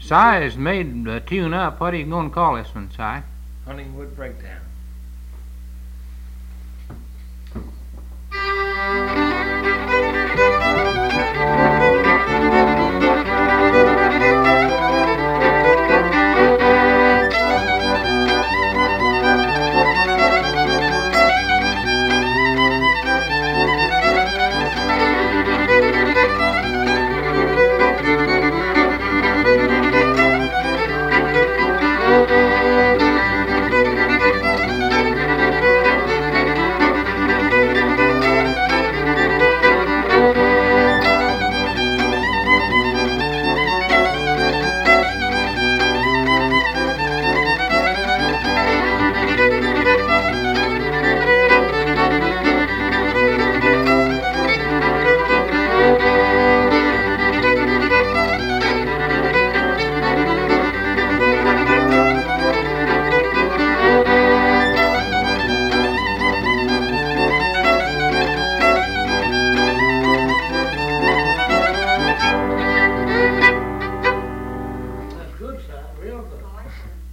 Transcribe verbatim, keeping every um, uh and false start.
Si has made the tune up. What are you going to call this one, Si? Huntingwood Breakdown. That's good, Si. Real good.